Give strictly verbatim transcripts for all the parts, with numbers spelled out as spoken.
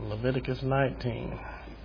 Leviticus nineteen.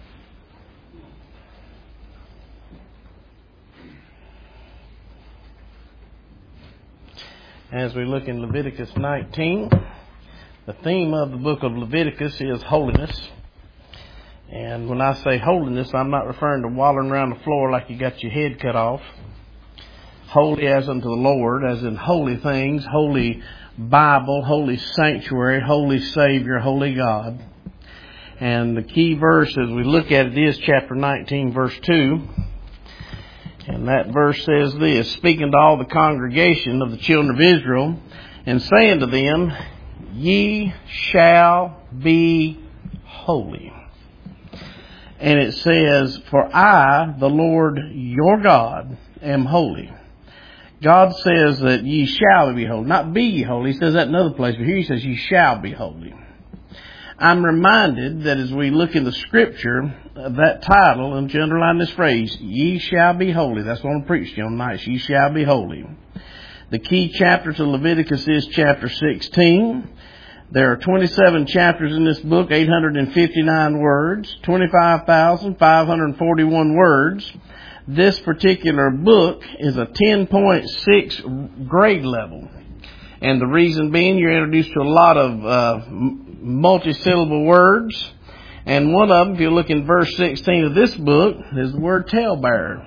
As we look in Leviticus nineteen, the theme of the book of Leviticus is holiness. And when I say holiness, I'm not referring to wallowing around the floor like you got your head cut off. Holy as unto the Lord, as in holy things, holy Bible, holy sanctuary, holy Savior, holy God. And the key verse as we look at it is chapter nineteen, verse two. And that verse says this, speaking to all the congregation of the children of Israel, and saying to them, ye shall be holy. And it says, for I, the Lord your God, am holy. God says that ye shall be holy, not be ye holy. He says that in another place, but here he says ye shall be holy. I'm reminded that as we look in the scripture of that title, and to underline this phrase, ye shall be holy. That's what I'm preaching on tonight. Ye shall be holy. The key chapter to Leviticus is chapter sixteen. There are twenty-seven chapters in this book, eight hundred fifty-nine words, twenty-five thousand five hundred forty-one words. This particular book is a ten point six grade level. And the reason being, you're introduced to a lot of uh, multi-syllable words. And one of them, if you look in verse sixteen of this book, is the word talebearer.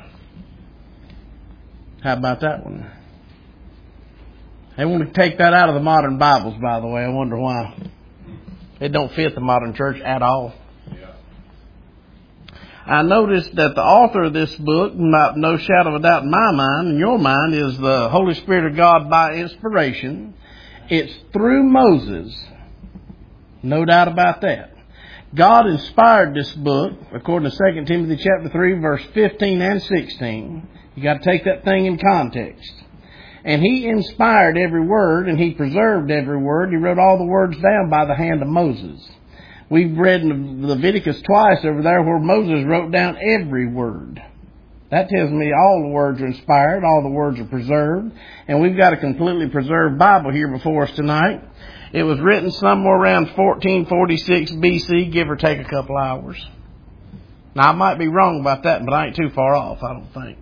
How about that one? They want to take that out of the modern Bibles, by the way. I wonder why. It don't fit the modern church at all. Yeah. I noticed that the author of this book, not, no shadow of a doubt in my mind, in your mind, is the Holy Spirit of God by inspiration. It's through Moses. No doubt about that. God inspired this book, according to Second Timothy chapter three, verse fifteen and sixteen. You got to take that thing in context. And He inspired every word, and He preserved every word. He wrote all the words down by the hand of Moses. We've read in Leviticus twice over there where Moses wrote down every word. That tells me all the words are inspired, all the words are preserved. And we've got a completely preserved Bible here before us tonight. It was written somewhere around fourteen forty-six B C, give or take a couple hours. Now, I might be wrong about that, but I ain't too far off, I don't think.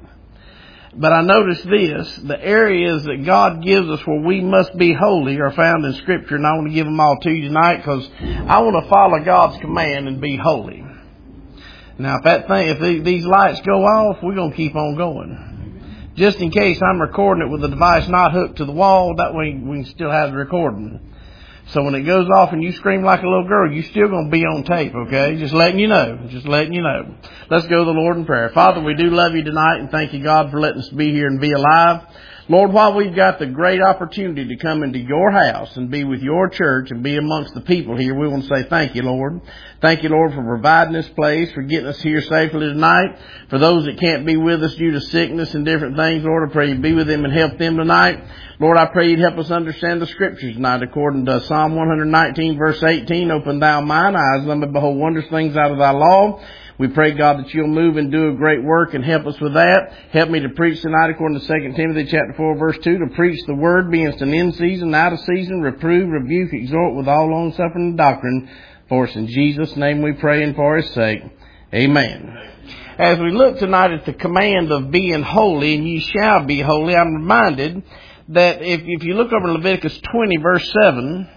But I noticed this, the areas that God gives us where we must be holy are found in Scripture, and I want to give them all to you tonight because I want to follow God's command and be holy. Now, if that thing, if these lights go off, we're going to keep on going. Just in case I'm recording it with the device not hooked to the wall, that way we can still have the recording. So when it goes off and you scream like a little girl, you're still going to be on tape, okay? Just letting you know. Just letting you know. Let's go to the Lord in prayer. Father, we do love you tonight, and thank you, God, for letting us be here and be alive. Lord, while we've got the great opportunity to come into your house and be with your church and be amongst the people here, we want to say thank you, Lord. Thank you, Lord, for providing this place, for getting us here safely tonight. For those that can't be with us due to sickness and different things, Lord, I pray you be with them and help them tonight. Lord, I pray you'd help us understand the Scriptures tonight according to Psalm one nineteen, verse eighteen. Open thou mine eyes, let me behold wondrous things out of thy law. We pray, God, that you'll move and do a great work and help us with that. Help me to preach tonight according to Second Timothy chapter four, verse two, to preach the word, be instant in season, out of season, reprove, rebuke, exhort with all long suffering and doctrine. For us in Jesus' name we pray and for his sake. Amen. As we look tonight at the command of being holy, and ye shall be holy, I'm reminded that if, if you look over Leviticus twenty, verse seven,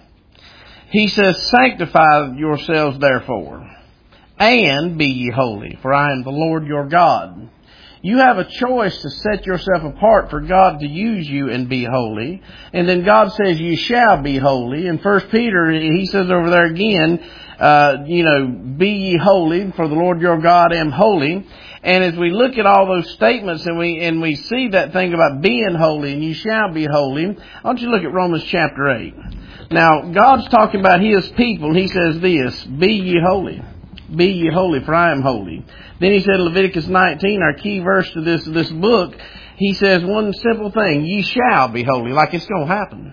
he says, sanctify yourselves therefore, and be ye holy, for I am the Lord your God. You have a choice to set yourself apart for God to use you and be holy. And then God says you shall be holy. In First Peter, he says over there again, uh, you know, be ye holy, for the Lord your God am holy. And as we look at all those statements and we and we see that thing about being holy and you shall be holy, I want you to look at Romans chapter eight. Now, God's talking about his people. He says this, be ye holy. Be ye holy, for I am holy. Then he said in Leviticus nineteen, our key verse to this, this book, he says one simple thing, ye shall be holy, like it's going to happen.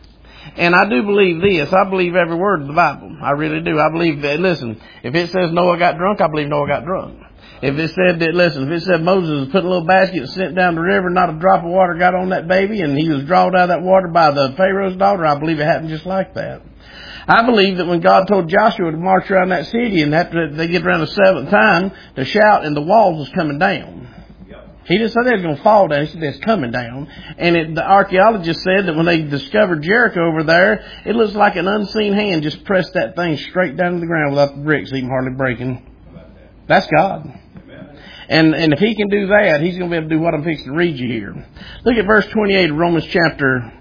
And I do believe this. I believe every word of the Bible. I really do. I believe that, listen, if it says Noah got drunk, I believe Noah got drunk. If it said that, listen, if it said Moses put a little basket and sent down the river, not a drop of water got on that baby, and he was drawn out of that water by the Pharaoh's daughter, I believe it happened just like that. I believe that when God told Joshua to march around that city and after they get around the seventh time to shout and the walls was coming down. He didn't say they was going to fall down. He said they was coming down. And it, the archaeologists said that when they discovered Jericho over there, it looks like an unseen hand just pressed that thing straight down to the ground without the bricks even hardly breaking. That's God. And and if He can do that, He's going to be able to do what I'm fixing to read you here. Look at verse twenty-eight of Romans chapter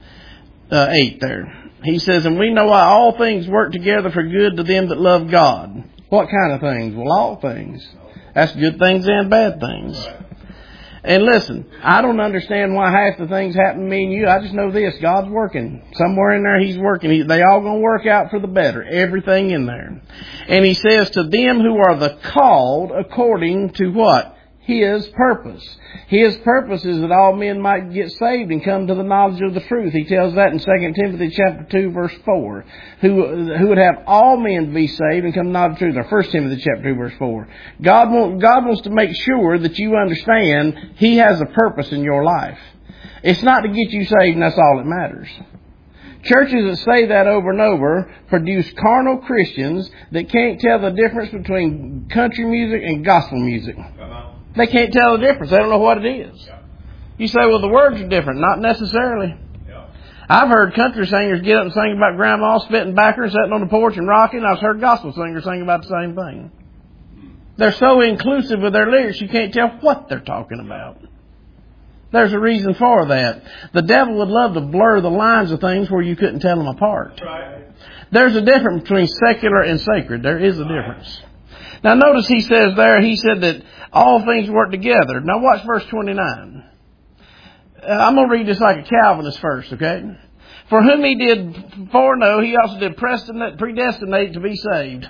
uh, eight there. He says, and we know why all things work together for good to them that love God. What kind of things? Well, all things. That's good things and bad things. And listen, I don't understand why half the things happen to me and you. I just know this. God's working. Somewhere in there He's working. He, they all going to work out for the better. Everything in there. And He says, to them who are the called according to what? His purpose. His purpose is that all men might get saved and come to the knowledge of the truth. He tells that in Second Timothy chapter two, verse four. Who, who would have all men be saved and come to the knowledge of the truth. Or First Timothy chapter two, verse four. God, want, God wants to make sure that you understand He has a purpose in your life. It's not to get you saved and that's all that matters. Churches that say that over and over produce carnal Christians that can't tell the difference between country music and gospel music. They can't tell the difference. They don't know what it is. Yeah. You say, well, the words are different. Not necessarily. Yeah. I've heard country singers get up and sing about grandma spitting back her and sitting on the porch and rocking. I've heard gospel singers sing about the same thing. They're so inclusive with their lyrics, you can't tell what they're talking about. There's a reason for that. The devil would love to blur the lines of things where you couldn't tell them apart. Right. There's a difference between secular and sacred. There is a difference. Now notice he says there, he said that all things work together. Now watch verse twenty-nine. Uh, I'm going to read this like a Calvinist first, okay? For whom He did foreknow, He also did predestinate to be saved.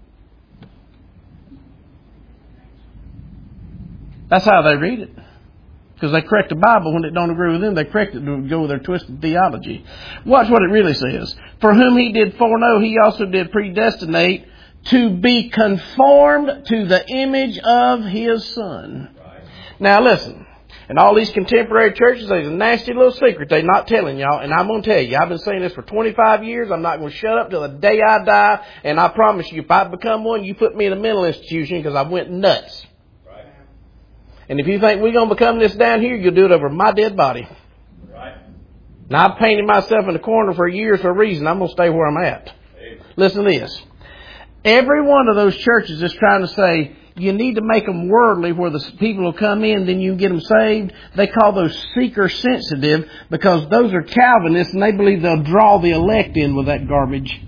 That's how they read it. Because they correct the Bible when it don't agree with them. They correct it to go with their twisted theology. Watch what it really says. For whom He did foreknow, He also did predestinate to be conformed to the image of His Son. Right. Now listen, in all these contemporary churches, there's a nasty little secret they're not telling y'all, and I'm going to tell you. I've been saying this for twenty-five years. I'm not going to shut up till the day I die, and I promise you, if I become one, you put me in a mental institution because I went nuts. Right. And if you think we're going to become this down here, you'll do it over my dead body. Right. Now, I've painted myself in the corner for years for a reason. I'm going to stay where I'm at. Hey. Listen to this. Every one of those churches is trying to say, you need to make them worldly where the people will come in, then you can get them saved. They call those seeker sensitive because those are Calvinists and they believe they'll draw the elect in with that garbage.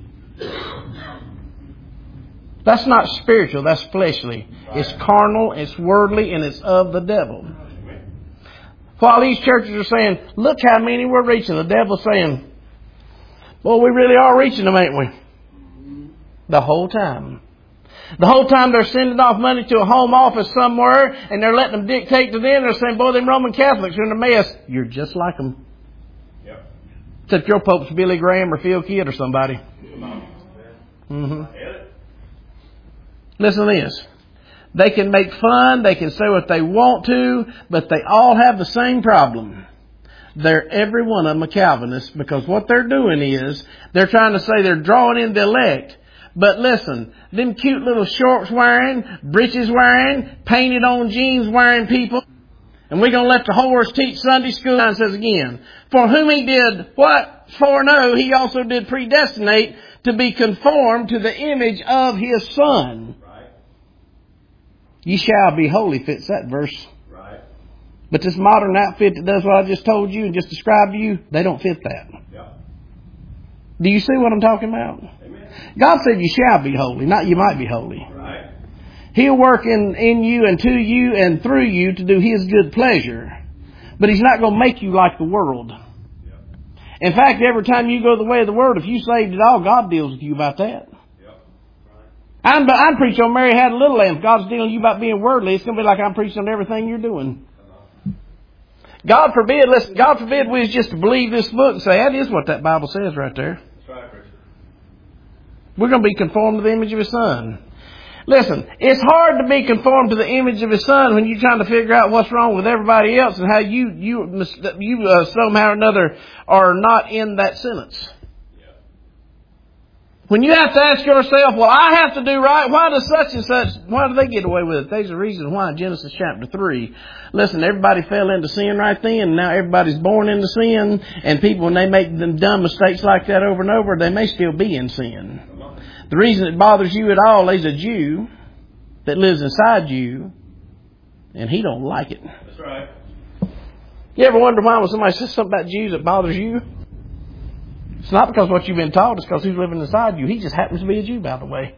That's not spiritual, that's fleshly. It's carnal, it's worldly, and it's of the devil. While these churches are saying, look how many we're reaching, the devil's saying, well, we really are reaching them, ain't we? The whole time. The whole time they're sending off money to a home office somewhere and they're letting them dictate to them. They're saying, boy, them Roman Catholics are in a mess. You're just like them. Yep. Except your Pope's Billy Graham or Phil Kidd or somebody. Mm-hmm. Listen to this. They can make fun. They can say what they want to. But they all have the same problem. They're every one of them a Calvinist because what they're doing is they're trying to say they're drawing in the elect. But listen, them cute little shorts wearing, breeches wearing, painted on jeans wearing people. And we're going to let the whores teach Sunday school. And it says again, for whom He did what? Foreknow, He also did predestinate to be conformed to the image of His Son. Right. Ye shall be holy fits that verse. Right. But this modern outfit that does what I just told you and just described to you, they don't fit that. Yeah. Do you see what I'm talking about? God said you shall be holy, not you might be holy. Right. He'll work in, in you and to you and through you to do His good pleasure. But He's not going to make you like the world. Yep. In fact, every time you go the way of the world, if you saved it all, God deals with you about that. Yep. Right. I'm, I'm preaching on Mary Had a Little Lamb. If God's dealing with you about being worldly, it's going to be like I'm preaching on everything you're doing. God forbid, listen, God forbid we was just to believe this book and say, that is what that Bible says right there. We're going to be conformed to the image of His Son. Listen, it's hard to be conformed to the image of His Son when you're trying to figure out what's wrong with everybody else and how you you you uh, somehow or another are not in that sentence. When you have to ask yourself, well, I have to do right. Why does such and such, why do they get away with it? There's a reason why. Genesis chapter three. Listen, everybody fell into sin right then. And now everybody's born into sin. And people, when they make them dumb mistakes like that over and over, they may still be in sin. The reason it bothers you at all is a Jew that lives inside you. And he don't like it. That's right. You ever wonder why when somebody says something about Jews it bothers you? It's not because of what you've been taught. It's because who's living inside you. He just happens to be a Jew, by the way.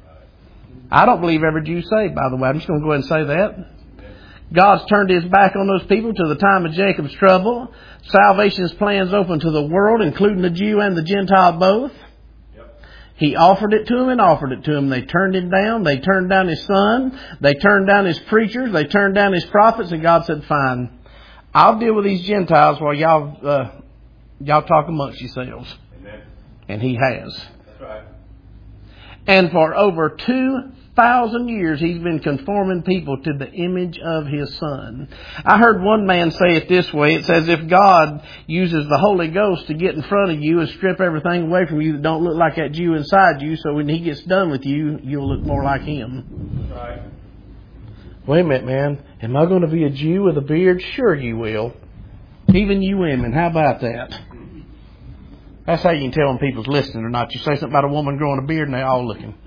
I don't believe every Jew's saved, by the way. I'm just going to go ahead and say that. God's turned His back on those people to the time of Jacob's trouble. Salvation's plans open to the world, including the Jew and the Gentile both. Yep. He offered it to them and offered it to them. They turned Him down. They turned down His Son. They turned down His preachers. They turned down His prophets. And God said, fine, I'll deal with these Gentiles while y'all... Uh, Y'all talk amongst yourselves. Amen. And He has. That's right. And for over two thousand years, He's been conforming people to the image of His Son. I heard one man say it this way. It says if God uses the Holy Ghost to get in front of you and strip everything away from you that don't look like that Jew inside you, so when He gets done with you, you'll look more like Him. That's right. Wait a minute, man. Am I going to be a Jew with a beard? Sure you will. Even you women, how about that? That's how you can tell when people's listening or not. You say something about a woman growing a beard and they're all looking.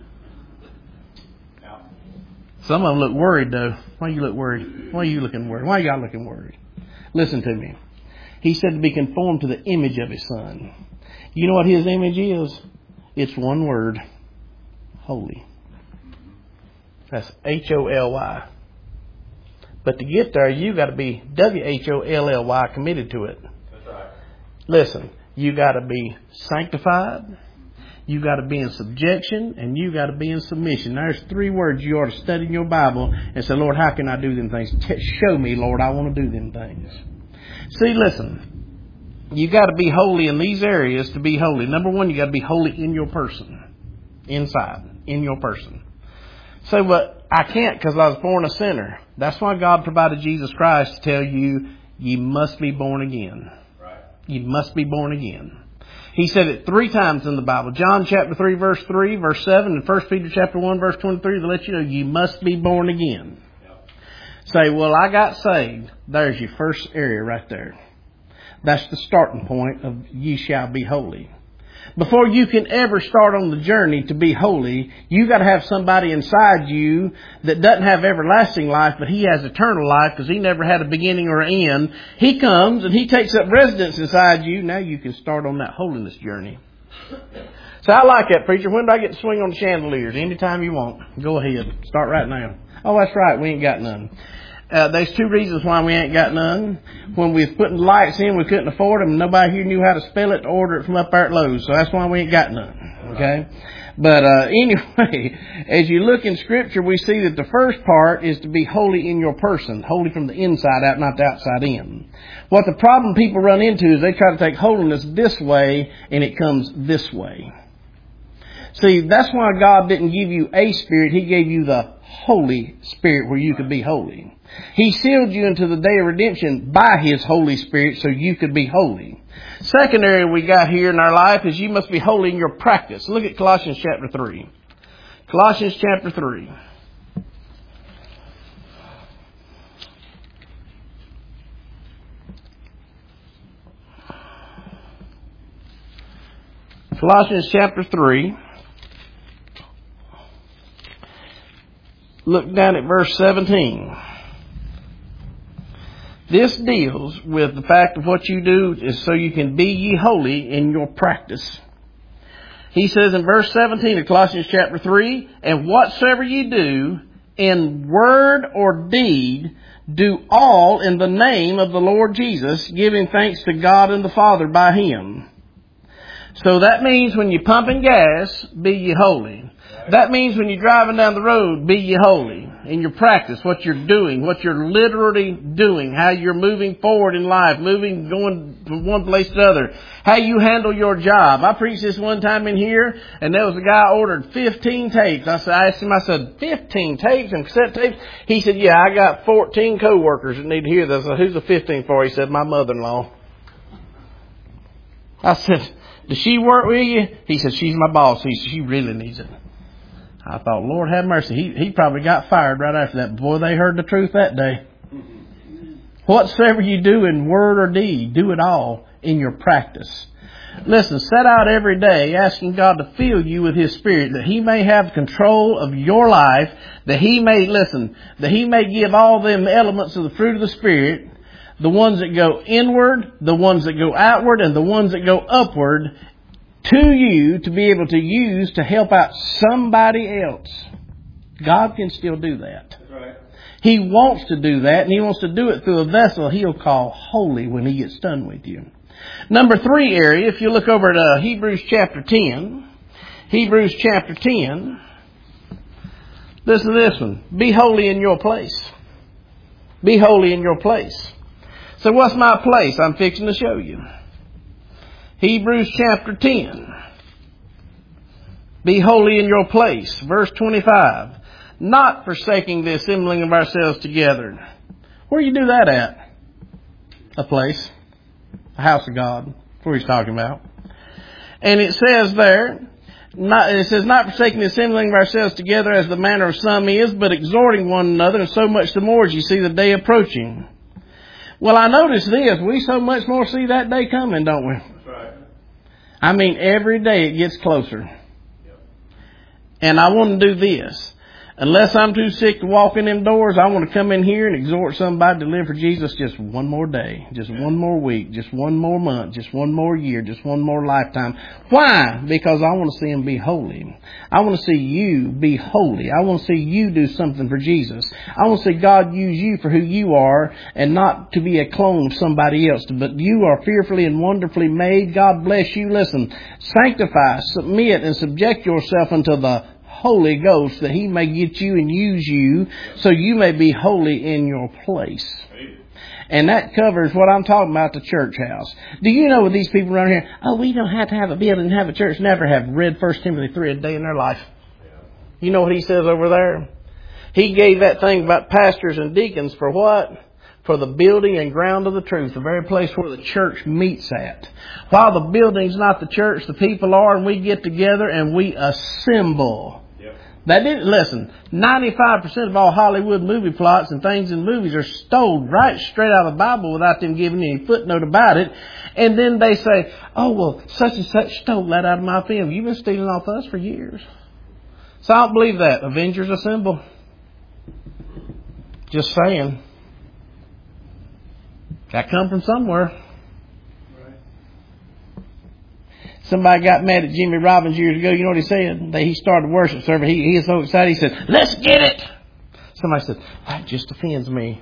Yeah. Some of them look worried though. Why you look worried? Why are you looking worried? Why are y'all looking worried? Listen to me. He said to be conformed to the image of His Son. You know what His image is? It's one word. Holy. That's H O L Y. But to get there, you got to be W H O L L Y committed to it. That's right. Listen, you got to be sanctified. You got to be in subjection, and you got to be in submission. There's three words you ought to study in your Bible and say, Lord, how can I do them things? T- show me, Lord, I want to do them things. See, listen, you got to be holy in these areas to be holy. Number one, you got to be holy in your person, inside, in your person. So, but I can't because I was born a sinner. That's why God provided Jesus Christ to tell you, you must be born again. Right. You must be born again. He said it three times in the Bible. John chapter three, verse three, verse seven, and First Peter chapter one, verse twenty-three, to let you know you must be born again. Yep. Say, well, I got saved. There's your first area right there. That's the starting point of ye shall be holy. Before you can ever start on the journey to be holy, you got to have somebody inside you that doesn't have everlasting life, but He has eternal life because He never had a beginning or an end. He comes and He takes up residence inside you. Now you can start on that holiness journey. So I like that, preacher. When do I get to swing on the chandeliers? Anytime you want. Go ahead. Start right now. Oh, that's right. We ain't got none. Uh, there's two reasons why we ain't got none. When we was putting lights in, we couldn't afford them. Nobody here knew how to spell it to order it from up there at Lowe's. So that's why we ain't got none. Okay? But uh, anyway, as you look in Scripture, we see that the first part is to be holy in your person. Holy from the inside out, not the outside in. What the problem people run into is they try to take holiness this way, and it comes this way. See, that's why God didn't give you a spirit. He gave you the Holy Spirit where you could be holy. He sealed you into the day of redemption by His Holy Spirit so you could be holy. Second area we got here in our life is you must be holy in your practice. Look at Colossians chapter three. Colossians chapter three. Colossians chapter three. Look down at verse seventeen. This deals with the fact of what you do is so you can be ye holy in your practice. He says in verse seventeen of Colossians chapter three, and whatsoever ye do in word or deed, do all in the name of the Lord Jesus, giving thanks to God and the Father by Him. So that means when you're pumping gas, be ye holy. That means when you're driving down the road, be ye holy. In your practice, what you're doing, what you're literally doing, how you're moving forward in life, moving, going from one place to another, how you handle your job. I preached this one time in here, and there was a guy ordered fifteen tapes. I said, I asked him, I said, fifteen tapes and cassette tapes? He said, yeah, I got fourteen co-workers that need to hear this. I said, who's the fifteenth for? He said, my mother-in-law. I said, Does she work with you? He said, she's my boss. He said, she really needs it. I thought, Lord have mercy. He, he probably got fired right after that. Boy, they heard the truth that day. Whatsoever you do in word or deed, do it all in your practice. Listen, set out every day asking God to fill you with His Spirit, that He may have control of your life, that He may, listen, that He may give all them elements of the fruit of the Spirit, the ones that go inward, the ones that go outward, and the ones that go upward, to you to be able to use to help out somebody else. God can still do that. That's right. He wants to do that, and He wants to do it through a vessel He'll call holy when He gets done with you. Number three area, if you look over at uh, Hebrews chapter ten, Hebrews chapter ten, listen to this one. Be holy in your place. Be holy in your place. So what's my place? I'm fixing to show you. Hebrews chapter ten. Be holy in your place. Verse twenty-five. Not forsaking the assembling of ourselves together. Where do you do that at? A place. A house of God. That's what he's talking about. And it says there, not, it says, not forsaking the assembling of ourselves together as the manner of some is, but exhorting one another, and so much the more as you see the day approaching. Well, I notice this. We so much more see that day coming, don't we? That's right. I mean, every day it gets closer. Yep. And I want to do this. Unless I'm too sick to walk in them doors, I want to come in here and exhort somebody to live for Jesus just one more day, just one more week, just one more month, just one more year, just one more lifetime. Why? Because I want to see them be holy. I want to see you be holy. I want to see you do something for Jesus. I want to see God use you for who you are and not to be a clone of somebody else. But you are fearfully and wonderfully made. God bless you. Listen, sanctify, submit, and subject yourself unto the Holy Ghost, that He may get you and use you so you may be holy in your place. And that covers what I'm talking about, the church house. Do you know with these people around here, oh, we don't have to have a building and have a church, never have read First Timothy three a day in their life. You know what he says over there? He gave that thing about pastors and deacons for what? For the building and ground of the truth, the very place where the church meets at. While the building's not the church, the people are, and we get together and we assemble. Yep. That didn't, listen, ninety-five percent of all Hollywood movie plots and things in movies are stole right straight out of the Bible without them giving any footnote about it. And then they say, oh, well, such and such stole that out of my film. You've been stealing off us for years. So I don't believe that. Avengers assemble. Just saying. That come from somewhere. Right. Somebody got mad at Jimmy Robbins years ago. You know what he said? They, he started worship service. He, he was so excited. He said, let's get it. Somebody said, that just offends me.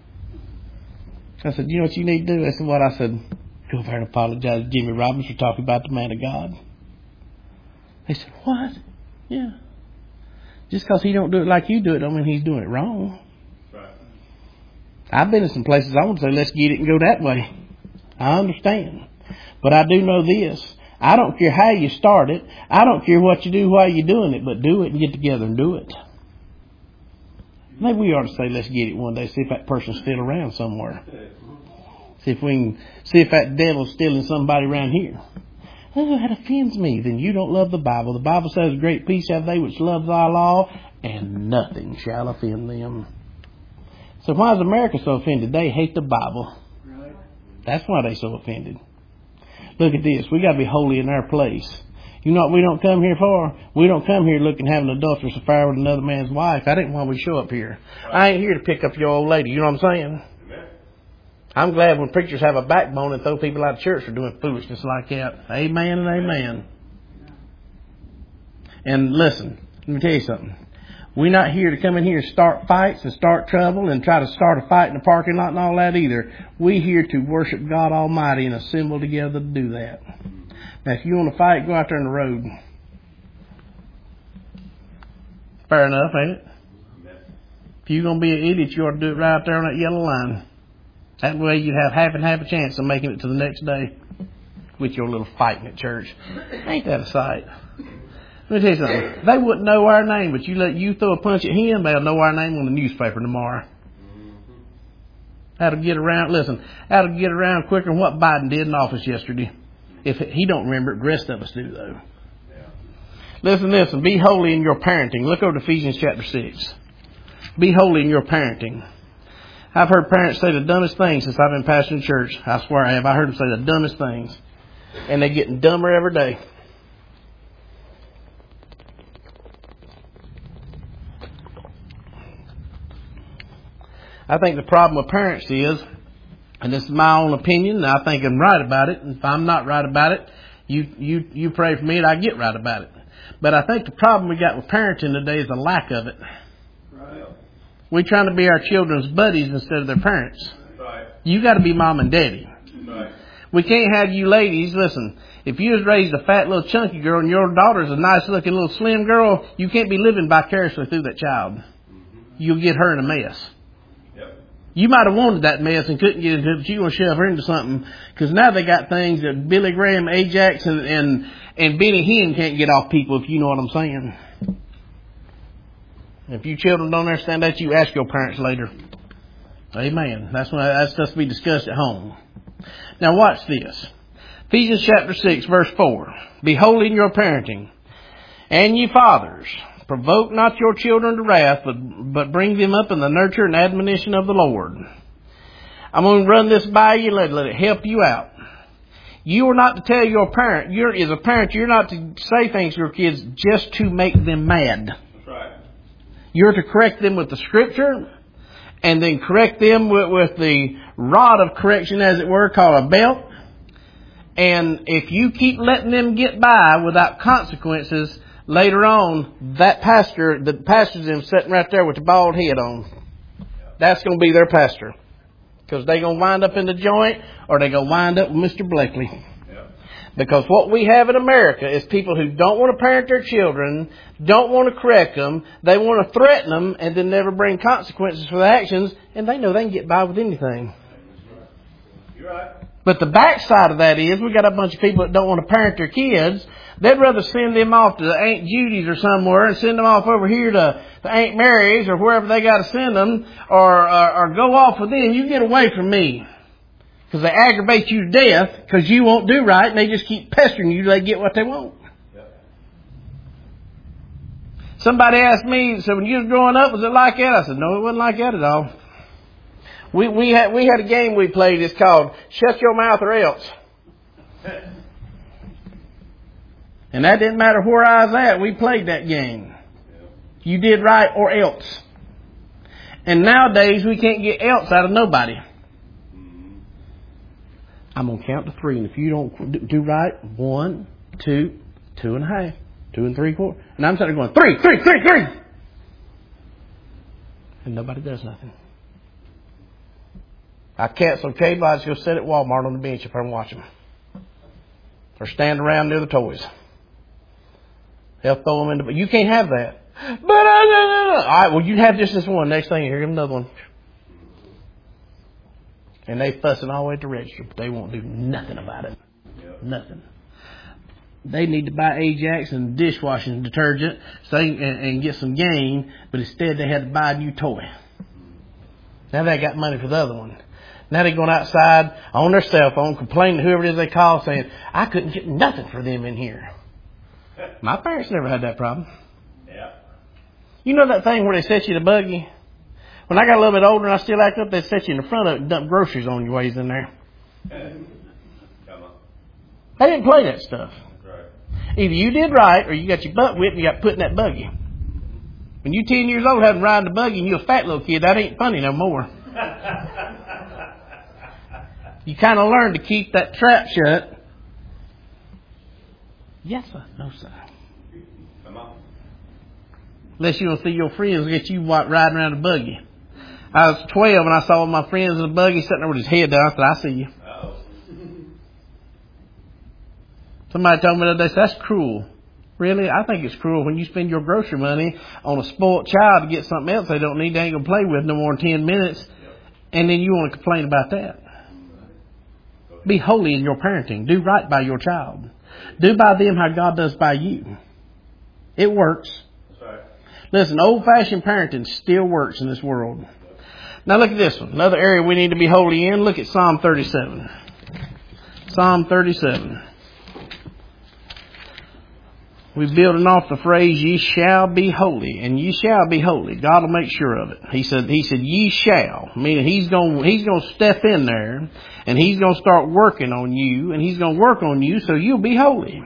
I said, you know what you need to do? I said, what? I said, go over and apologize to Jimmy Robbins for talking about the man of God. They said, what? Yeah. Just because he don't do it like you do it don't mean he's doing it wrong. I've been in some places I want to say, let's get it and go that way. I understand. But I do know this. I don't care how you start it. I don't care what you do while you're doing it, but do it and get together and do it. Maybe we ought to say, let's get it one day, see if that person's still around somewhere. See if we can, see if that devil's stealing somebody around here. Oh, that offends me. Then you don't love the Bible. The Bible says, great peace have they which love thy law, and nothing shall offend them. So why is America so offended? They hate the Bible. Right. That's why they're so offended. Look at this. We got to be holy in our place. You know what we don't come here for? We don't come here looking having an adulterous affair with another man's wife. That ain't why we show up here. Right. I ain't here to pick up your old lady. You know what I'm saying? Amen. I'm glad when preachers have a backbone and throw people out of church for doing foolishness like that. Amen and amen. And listen, let me tell you something. We're not here to come in here and start fights and start trouble and try to start a fight in the parking lot and all that either. We're here to worship God Almighty and assemble together to do that. Now, if you want to fight, go out there on the road. Fair enough, ain't it? If you're going to be an idiot, you ought to do it right out there on that yellow line. That way you'd have half and half a chance of making it to the next day with your little fighting at church. Ain't that a sight? Let me tell you something. They wouldn't know our name, but you let you throw a punch at him, they'll know our name on the newspaper tomorrow. How to get around, listen, how to get around quicker than what Biden did in office yesterday. If he don't remember it, the rest of us do, though. Yeah. Listen, listen. Be holy in your parenting. Look over to Ephesians chapter six. Be holy in your parenting. I've heard parents say the dumbest things since I've been pastoring church. I swear I have. I heard them say the dumbest things. And they're getting dumber every day. I think the problem with parents is, and this is my own opinion, and I think I'm right about it, and if I'm not right about it, you, you, you pray for me and I get right about it. But I think the problem we got with parenting today is the lack of it. Right. We're trying to be our children's buddies instead of their parents. Right. You got to be mom and daddy. Right. We can't have you ladies, listen, if you was raised a fat little chunky girl and your daughter's a nice looking little slim girl, you can't be living vicariously through that child. Mm-hmm. You'll get her in a mess. You might have wanted that mess and couldn't get into it, but you're going to shove her into something. Because now they got things that Billy Graham, Ajax, and, and, and Benny Hinn can't get off people, if you know what I'm saying. If you children don't understand that, you ask your parents later. Amen. That's what, that's supposed to be discussed at home. Now watch this. Ephesians chapter six, verse four. Be holy in your parenting. And ye fathers, provoke not your children to wrath, but, but bring them up in the nurture and admonition of the Lord. I'm going to run this by you. Let, let it help you out. You are not to tell your parent, you're, as a parent, you're not to say things to your kids just to make them mad. That's right. You're to correct them with the Scripture, and then correct them with, with the rod of correction, as it were, called a belt. And if you keep letting them get by without consequences, later on, that pastor, the pastor's them sitting right there with the bald head on. That's going to be their pastor. Because they're going to wind up in the joint, or they're going to wind up with Mister Blakely. Yep. Because what we have in America is people who don't want to parent their children, don't want to correct them, they want to threaten them, and then never bring consequences for their actions, and they know they can get by with anything. You're right. But the backside of that is, we got a bunch of people that don't want to parent their kids. They'd rather send them off to the Aunt Judy's or somewhere and send them off over here to, to Aunt Mary's or wherever they got to send them, or, or, or go off with them. You get away from me. Because they aggravate you to death because you won't do right, and they just keep pestering you till they get what they want. Yep. Somebody asked me, so when you was growing up, was it like that? I said, no, it wasn't like that at all. We, we had, we had a game we played. It's called Shut Your Mouth or Else. And that didn't matter where I was at. We played that game. You did right or else. And nowadays we can't get else out of nobody. I'm going to count to three. And if you don't do right, one, two, two and a half, two and three quarters. And I'm sitting there going, three, three, three, three. And nobody does nothing. I cancel cable. I just go sit at Walmart on the bench if I'm watching them. Or stand around near the toys. They'll throw them in the... You can't have that. But uh, no, no, no. All right, well, you have just this one. Next thing, you hear another one. And they fussing all the way to the register, but they won't do nothing about it. Yep. Nothing. They need to buy Ajax and dishwashing detergent so they, and, and get some gain, but instead they had to buy a new toy. Now they got money for the other one. Now they're going outside on their cell phone, complaining to whoever it is they call, saying, I couldn't get nothing for them in here. My parents never had that problem. Yeah. You know that thing where they set you in a buggy? When I got a little bit older and I still act up, they set you in the front of it and dump groceries on your ways in there. Come on. They didn't play that stuff. Right. Either you did right or you got your butt whipped and you got put in that buggy. When you're ten years old having riding a buggy and you're a fat little kid, that ain't funny no more. You kind of learn to keep that trap shut. Yes, sir. No, sir. Come on. Unless you want to see your friends get you riding around a buggy. I was twelve and I saw one of my friends in a buggy sitting there with his head down. I said, I see you. Oh. Somebody told me the other day, that's cruel. Really? I think it's cruel when you spend your grocery money on a spoiled child to get something else they don't need, they ain't going to play with no more than ten minutes. And then you want to complain about that. Be holy in your parenting. Do right by your child. Do by them how God does by you. It works. That's right. Listen, old-fashioned parenting still works in this world. Now look at this one. Another area we need to be holy in. Look at Psalm thirty-seven. Psalm thirty-seven. We're building off the phrase, ye shall be holy, and ye shall be holy. God will make sure of it. He said, he said, ye shall, meaning he's going, he's going to step in there and he's going to start working on you and he's going to work on you so you'll be holy.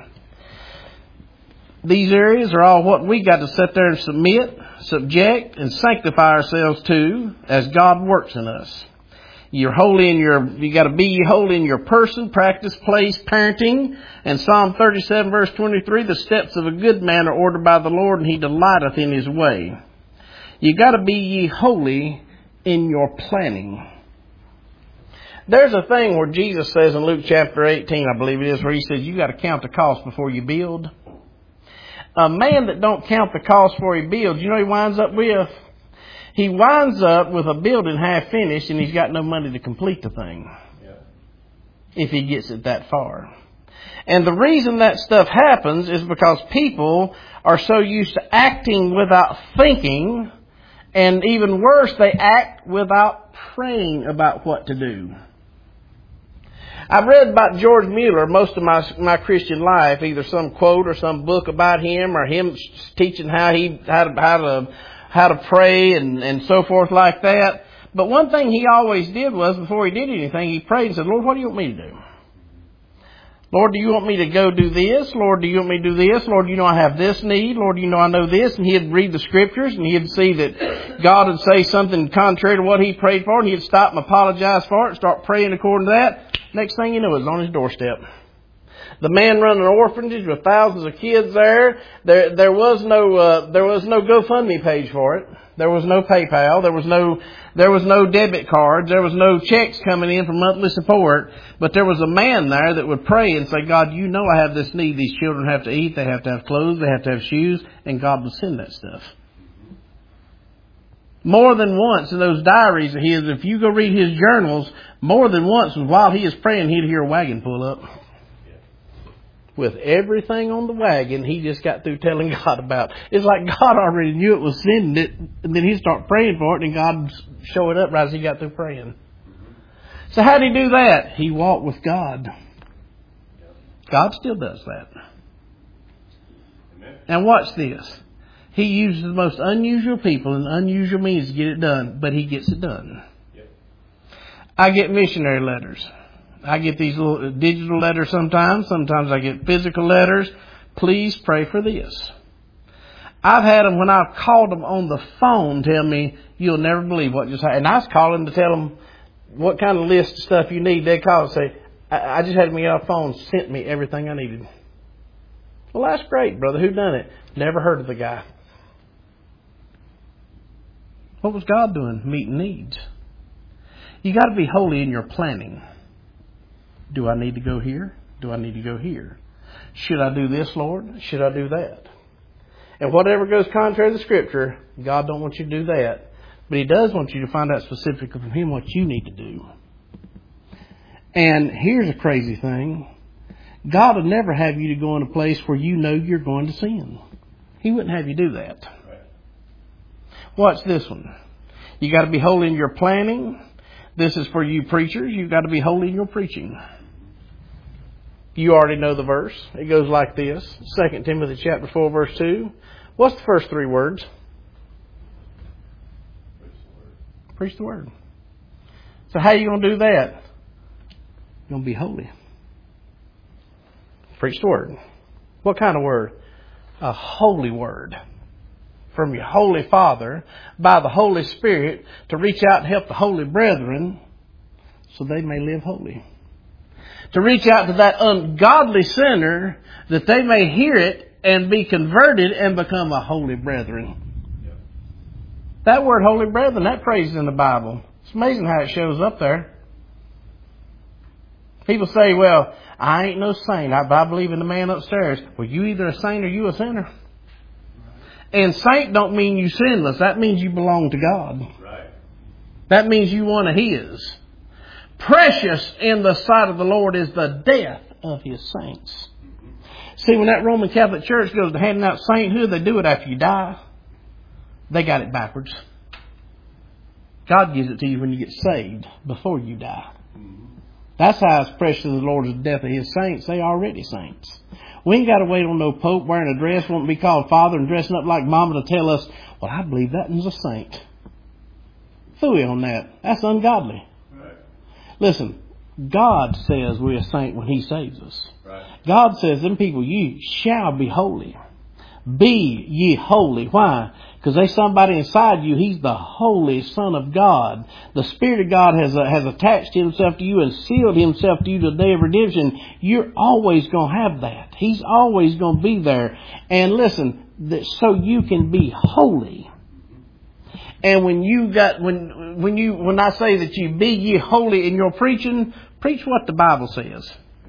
These areas are all what we got to sit there and submit, subject, and sanctify ourselves to as God works in us. You're holy in your, you got to be holy in your person, practice, place, parenting. And Psalm thirty-seven verse twenty-three, the steps of a good man are ordered by the Lord and he delighteth in his way. You got to be ye holy in your planning. There's a thing where Jesus says in Luke chapter eighteen, I believe it is, where he says you got to count the cost before you build. A man that don't count the cost before he builds, you know what he winds up with? He winds up with a building half finished and he's got no money to complete the thing. Yeah. If he gets it that far. And the reason that stuff happens is because people are so used to acting without thinking, and even worse, they act without praying about what to do. I've read about George Mueller most of my my Christian life, either some quote or some book about him, or him teaching how he how to how to how to pray and, and so forth like that. But one thing he always did was, before he did anything, he prayed and said, Lord, what do you want me to do? Lord, do you want me to go do this? Lord, do you want me to do this? Lord, you know I have this need. Lord, you know I know this. And he'd read the scriptures and he'd see that God would say something contrary to what he prayed for, and he'd stop and apologize for it and start praying according to that. Next thing you know, it was on his doorstep. The man running an orphanage with thousands of kids there. There, there was no, uh, there was no GoFundMe page for it. There was no PayPal. There was no, there was no debit cards. There was no checks coming in for monthly support. But there was a man there that would pray and say, God, you know I have this need. These children have to eat. They have to have clothes. They have to have shoes. And God would send that stuff. More than once in those diaries of his, if you go read his journals, more than once while he is praying, he'd hear a wagon pull up. With everything on the wagon, he just got through telling God about. It's like God already knew it was sending it, and then he'd start praying for it, and God show it up right as he got through praying. So how did he do that? He walked with God. God still does that. Amen. And watch this. He uses the most unusual people and unusual means to get it done, but he gets it done. Yep. I get missionary letters. I get these little digital letters sometimes. Sometimes I get physical letters. Please pray for this. I've had them when I've called them on the phone tell me, you'll never believe what just happened. And I was calling to tell them what kind of list of stuff you need. They call and say, I, I just had me on the phone, sent me everything I needed. Well, that's great, brother. Who done it? Never heard of the guy. What was God doing? Meeting needs. You got to be holy in your planning. Do I need to go here? Do I need to go here? Should I do this, Lord? Should I do that? And whatever goes contrary to the Scripture, God don't want you to do that. But He does want you to find out specifically from Him what you need to do. And here's a crazy thing. God would never have you to go in a place where you know you're going to sin. He wouldn't have you do that. Watch this one. You got to be holy in your planning. This is for you preachers. You've got to be holy in your preaching. You already know the verse. It goes like this. Second Timothy chapter four, verse two. What's the first three words? Preach the word. So how are you going to do that? You're going to be holy. Preach the word. What kind of word? A holy word. From your Holy Father by the Holy Spirit to reach out and help the holy brethren so they may live holy. To reach out to that ungodly sinner that they may hear it and be converted and become a holy brethren. Yep. That word holy brethren, that phrase is in the Bible. It's amazing how it shows up there. People say, well, I ain't no saint. I, I believe in the man upstairs. Well, you either a saint or you a sinner. And saint don't mean you sinless. That means you belong to God. Right. That means you one of His. Precious in the sight of the Lord is the death of His saints. Mm-hmm. See, when that Roman Catholic Church goes to handing out sainthood, they do it after you die. They got it backwards. God gives it to you when you get saved, before you die. Mm-hmm. That's how it's precious to the Lord is the death of His saints. They are already saints. We ain't got to wait on no pope wearing a dress, wanting to be called father and dressing up like mama to tell us, well, I believe that one's a saint. Phooey on that. That's ungodly. Right. Listen, God says we're a saint when He saves us. Right. God says, them people, you shall be holy. Be ye holy. Why? Because there's somebody inside you. He's the Holy Son of God. The Spirit of God has uh, has attached Himself to you and sealed Himself to you to the day of redemption. You're always going to have that. He's always going to be there. And listen, that so you can be holy. And when you got when when you when I say that you be ye holy in your preaching, preach what the Bible says.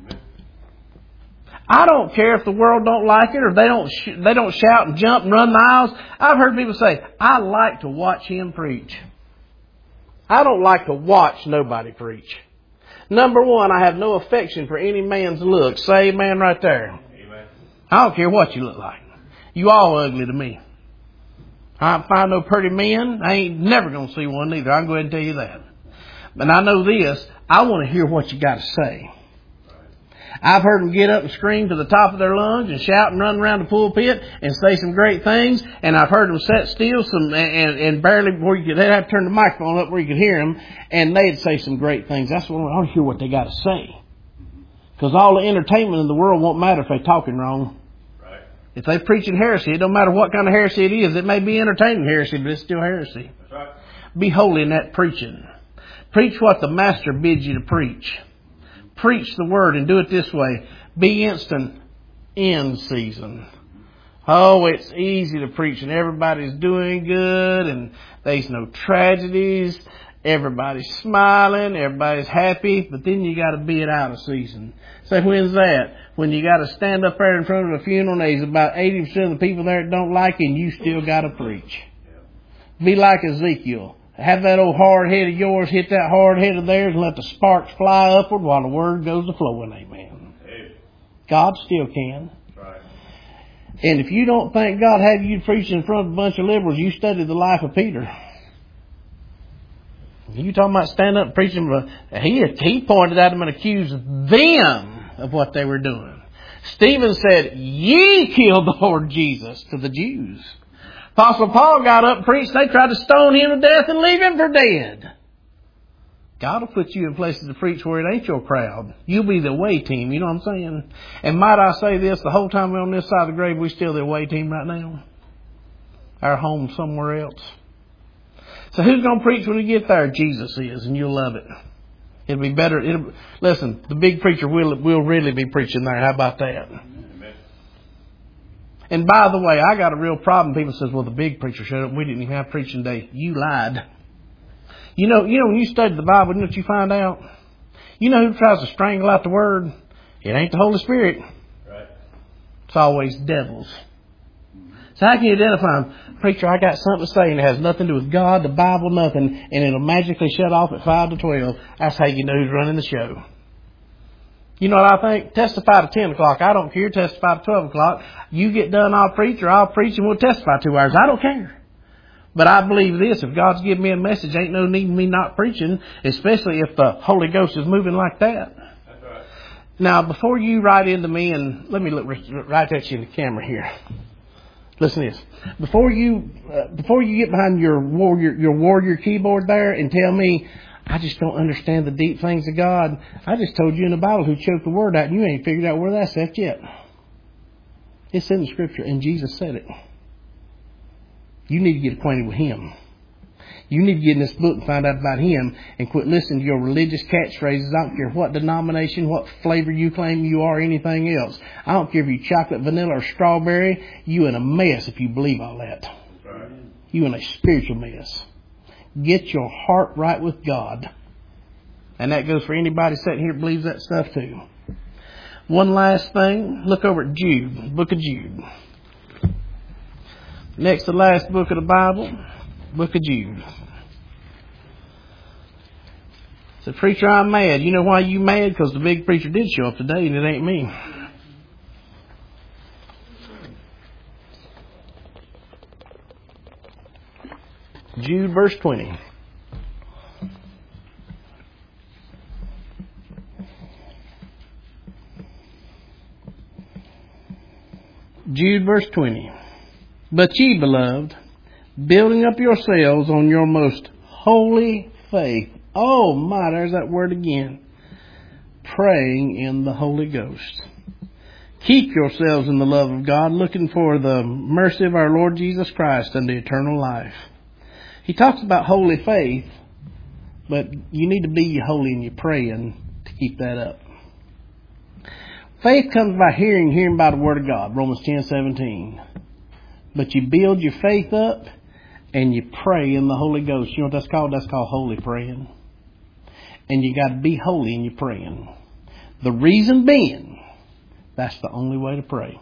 I don't care if the world don't like it or they don't sh- they don't shout and jump and run the aisles. I've heard people say, I like to watch him preach. I don't like to watch nobody preach. Number one, I have no affection for any man's look. Say amen right there. Amen. I don't care what you look like. You all ugly to me. I don't find no pretty men. I ain't never going to see one either. I can go ahead and tell you that. But I know this. I want to hear what you got to say. I've heard them get up and scream to the top of their lungs and shout and run around the pulpit and say some great things. And I've heard them sit still some and, and barely where you could, they'd have to turn the microphone up where you could hear them, and they'd say some great things. That's what I want to hear what they got to say. Because all the entertainment in the world won't matter if they're talking wrong. Right. If they're preaching heresy, it don't matter what kind of heresy it is. It may be entertaining heresy, but it's still heresy. That's right. Be holy in that preaching. Preach what the Master bids you to preach. Preach the Word and do it this way. Be instant in season. Oh, it's easy to preach and everybody's doing good and there's no tragedies. Everybody's smiling. Everybody's happy. But then you got to be it out of season. Say, when's that? When you got to stand up there in front of a funeral and there's about eighty percent of the people there that don't like you and you still got to preach. Be like Ezekiel. Have that old hard head of yours hit that hard head of theirs and let the sparks fly upward while the word goes to flowing. Amen. Amen. God still can. Right. And if you don't think God had you preaching in front of a bunch of liberals, you studied the life of Peter. You talking about standing up and preaching, but he, he pointed at them and accused them of what they were doing. Stephen said, ye killed the Lord Jesus to the Jews. Apostle Paul got up and preached. They tried to stone him to death and leave him for dead. God will put you in places to preach where it ain't your crowd. You'll be the away team. You know what I'm saying? And might I say this, the whole time we're on this side of the grave, we're still the away team right now. Our home somewhere else. So who's going to preach when we get there? Jesus is, and you'll love it. It'll be better. It'll, listen, the big preacher will will really be preaching there. How about that? And by the way, I got a real problem. People says, well, the big preacher showed up. We didn't even have preaching day. You lied. You know, you know, when you study the Bible, you know what you find out? You know who tries to strangle out the Word? It ain't the Holy Spirit. Right. It's always devils. So how can you identify them? Preacher, I got something to say and it has nothing to do with God, the Bible, nothing. And it'll magically shut off at five to twelve. That's how you know who's running the show. You know what I think? Testify to ten o'clock. I don't care. Testify to twelve o'clock. You get done, I'll preach, or I'll preach and we'll testify two hours. I don't care. But I believe this. If God's giving me a message, ain't no need me not preaching, especially if the Holy Ghost is moving like that. That's right. Now, before you write into me, and let me look right at you in the camera here. Listen to this. Before you, uh, before you get behind your warrior, your warrior keyboard there and tell me, I just don't understand the deep things of God. I just told you in the Bible who choked the word out and you ain't figured out where that's at yet. It's in the scripture and Jesus said it. You need to get acquainted with Him. You need to get in this book and find out about Him and quit listening to your religious catchphrases. I don't care what denomination, what flavor you claim you are, anything else. I don't care if you chocolate, vanilla, or strawberry. You in a mess if you believe all that. Right. You in a spiritual mess. Get your heart right with God. And that goes for anybody sitting here that believes that stuff too. One last thing. Look over at Jude. Book of Jude. Next to the last book of the Bible. Book of Jude. So, preacher, I'm mad. You know why you mad? Because the big preacher did show up today and it ain't me. Jude verse twenty. Jude verse twenty. But ye, beloved, building up yourselves on your most holy faith. Oh my, there's that word again. Praying in the Holy Ghost. Keep yourselves in the love of God, looking for the mercy of our Lord Jesus Christ and the eternal life. He talks about holy faith, but you need to be holy in your praying to keep that up. Faith comes by hearing, hearing by the Word of God, Romans ten seventeen. But you build your faith up and you pray in the Holy Ghost. You know what that's called? That's called holy praying. And you got to be holy in your praying. The reason being, that's the only way to pray.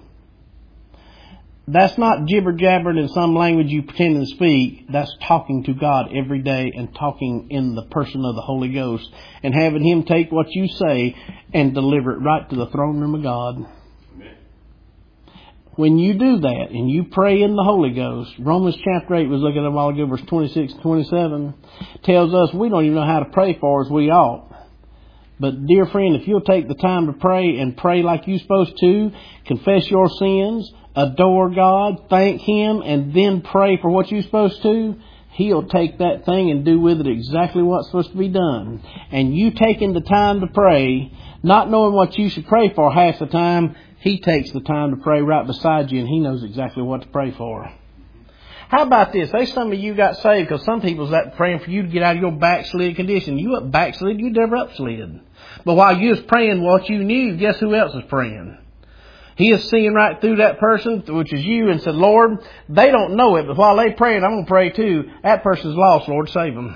That's not jibber jabbering in some language you pretend to speak. That's talking to God every day and talking in the person of the Holy Ghost and having Him take what you say and deliver it right to the throne room of God. Amen. When you do that and you pray in the Holy Ghost, Romans chapter eight, was looking at a while ago, verse twenty-six and twenty-seven, tells us we don't even know how to pray for as we ought. But dear friend, if you'll take the time to pray and pray like you're supposed to, confess your sins, adore God, thank Him, and then pray for what you're supposed to, He'll take that thing and do with it exactly what's supposed to be done. And you taking the time to pray, not knowing what you should pray for half the time, He takes the time to pray right beside you and He knows exactly what to pray for. How about this? Say some of you got saved because some people's that praying for you to get out of your backslid condition. You up backslid, you never upslid. But while you was praying what you knew, guess who else is praying? He is seeing right through that person, which is you, and said, Lord, they don't know it, but while they praying, I'm going to pray too. That person's lost, Lord, save them.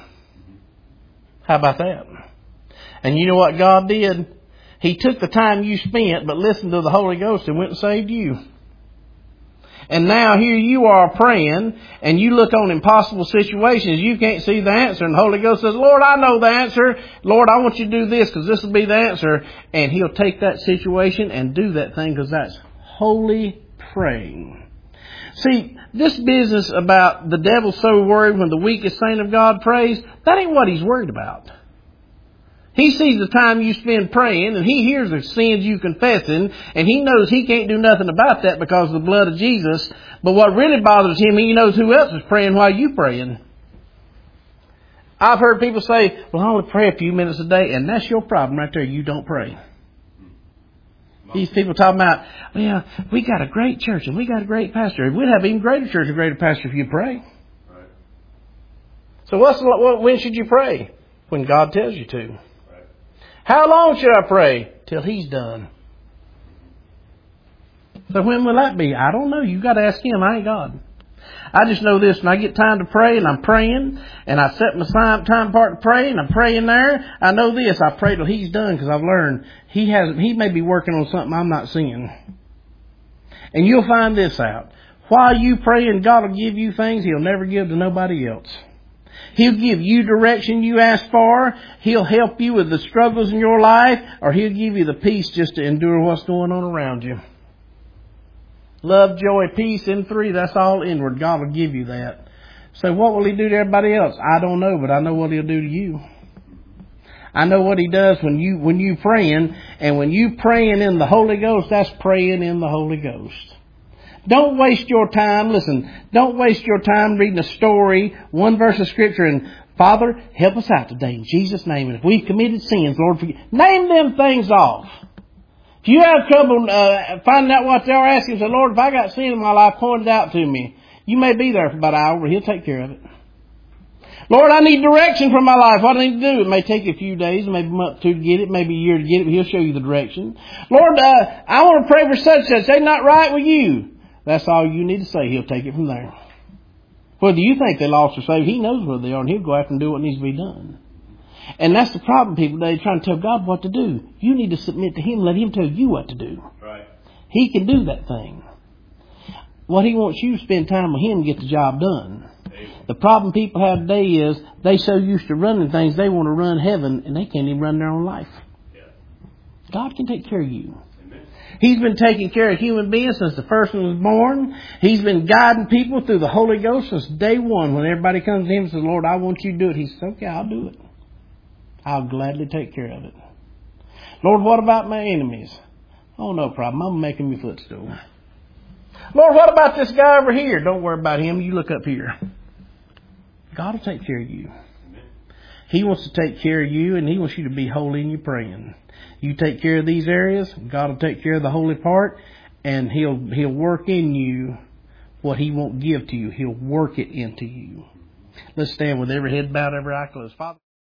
How about that? And you know what God did? He took the time you spent, but listened to the Holy Ghost and went and saved you. And now here you are praying, and you look on impossible situations. You can't see the answer. And the Holy Ghost says, Lord, I know the answer. Lord, I want you to do this because this will be the answer. And He'll take that situation and do that thing because that's holy praying. See, this business about the devil's so worried when the weakest saint of God prays, that ain't what he's worried about. He sees the time you spend praying, and He hears the sins you confessing, and He knows He can't do nothing about that because of the blood of Jesus. But what really bothers Him, He knows who else is praying while you praying. I've heard people say, well, I only pray a few minutes a day, and that's your problem right there. You don't pray. These people talking about, well, we got a great church, and we got a great pastor. We'd have even greater church and greater pastor if you pray. Right. So what's the, what, when should you pray? When God tells you to. How long should I pray? Till He's done. So when will that be? I don't know. You got to ask Him. I ain't God. I just know this. When I get time to pray and I'm praying and I set my time apart to pray and I'm praying there, I know this. I pray till He's done because I've learned He has. He may be working on something I'm not seeing. And you'll find this out. While you praying, God will give you things He'll never give to nobody else. He'll give you direction you ask for. He'll help you with the struggles in your life. Or He'll give you the peace just to endure what's going on around you. Love, joy, peace, and three. That's all inward. God will give you that. So what will He do to everybody else? I don't know, but I know what He'll do to you. I know what He does when you when you praying. And when you praying in the Holy Ghost, that's praying in the Holy Ghost. Don't waste your time. Listen, don't waste your time reading a story, one verse of Scripture, and Father, help us out today in Jesus' name. And if we've committed sins, Lord, forgive. Name them things off. If you have trouble uh, finding out what they are, ask Him, say, Lord, if I got sin in my life, point it out to me. You may be there for about an hour, but He'll take care of it. Lord, I need direction for my life. What do I need to do? It may take you a few days, maybe a month or two to get it, maybe a year to get it, but He'll show you the direction. Lord, uh, I want to pray for such and such. They're not right with you. That's all you need to say. He'll take it from there. Whether you think they lost or saved, He knows where they are, and He'll go after and do what needs to be done. And that's the problem, people. They're trying to tell God what to do. You need to submit to Him. Let Him tell you what to do. Right. He can do that thing. What He wants you to spend time with Him and get the job done. Amen. The problem people have today is they so used to running things, they want to run heaven, and they can't even run their own life. Yeah. God can take care of you. He's been taking care of human beings since the first one was born. He's been guiding people through the Holy Ghost since day one. When everybody comes to Him and says, Lord, I want you to do it. He says, okay, I'll do it. I'll gladly take care of it. Lord, what about my enemies? Oh, no problem. I'm making your footstool. Lord, what about this guy over here? Don't worry about him. You look up here. God will take care of you. He wants to take care of you, and He wants you to be holy in your praying. You take care of these areas, God will take care of the holy part, and He'll He'll work in you what He won't give to you. He'll work it into you. Let's stand with every head bowed, every eye closed. Father.